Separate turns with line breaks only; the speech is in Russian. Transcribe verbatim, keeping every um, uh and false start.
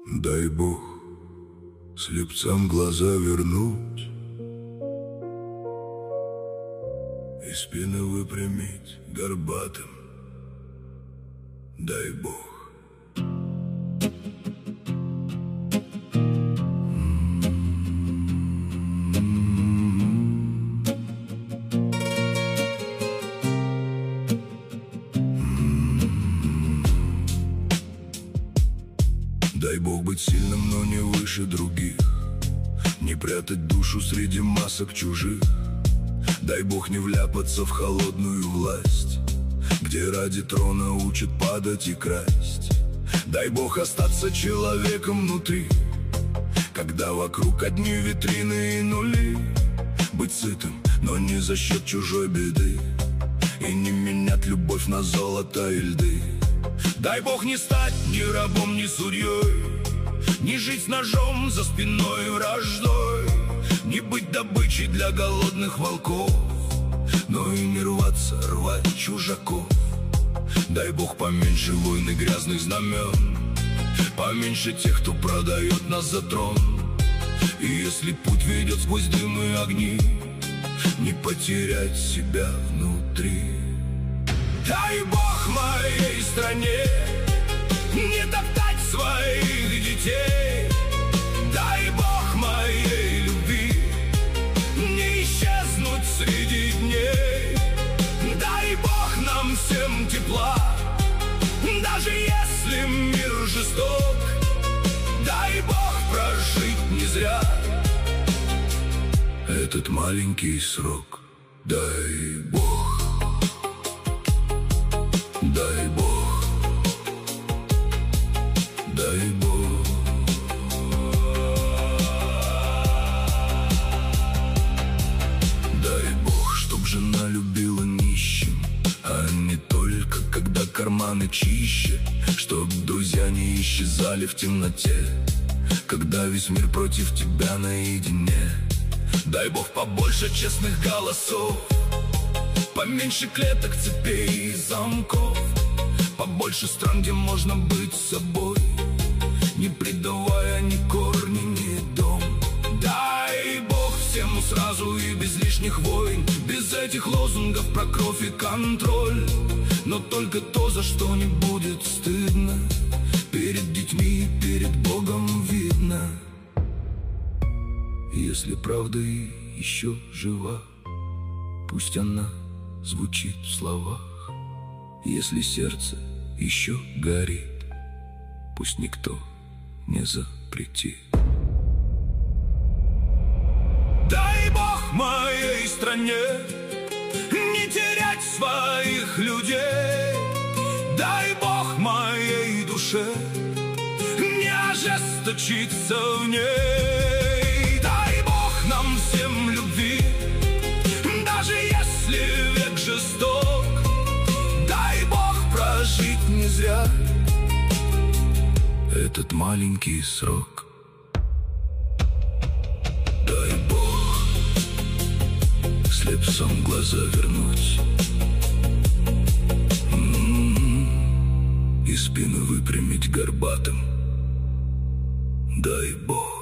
Дай Бог слепцам глаза вернуть и спины выпрямить горбатым. Дай Бог. Дай Бог быть сильным, но не выше других, не прятать душу среди масок чужих. Дай Бог не вляпаться в холодную власть, где ради трона учат падать и красть. Дай Бог остаться человеком внутри, когда вокруг одни витрины и нули. Быть сытым, но не за счет чужой беды, и не менять любовь на золото и льды. Дай Бог не стать ни рабом, ни судьей, не жить с ножом за спиной враждой, не быть добычей для голодных волков, но и не рваться, рвать чужаков. Дай Бог поменьше войн и грязных знамен, поменьше тех, кто продает нас за трон. И если путь ведет сквозь дым и огни, не потерять себя внутри. Дай Бог моей стране не топтать своих детей. Дай Бог моей любви не исчезнуть среди дней. Дай Бог нам всем тепла, даже если мир жесток. Дай Бог прожить не зря этот маленький срок. Дай Бог. Дай Бог, дай Бог. Дай Бог, чтоб жена любила нищим, а не только когда карманы чище. Чтоб друзья не исчезали в темноте, когда весь мир против тебя наедине. Дай Бог побольше честных голосов, поменьше клеток, цепей и замков, побольше стран, где можно быть собой, не предавая ни корни, ни дом. Дай Бог всем сразу и без лишних войн, без этих лозунгов про кровь и контроль, но только то, за что не будет стыдно, перед детьми и перед Богом видно. Если правда еще жива, пусть она звучит в словах. Если сердце еще горит, пусть никто не запретит. Дай Бог моей стране не терять своих людей. Дай Бог моей душе не ожесточиться в ней. Дай Бог нам всем любви, даже если век жесток. Дай Бог прожить не зря этот маленький срок. Дай Бог слепцам глаза вернуть и спину выпрямить горбатым. Дай Бог.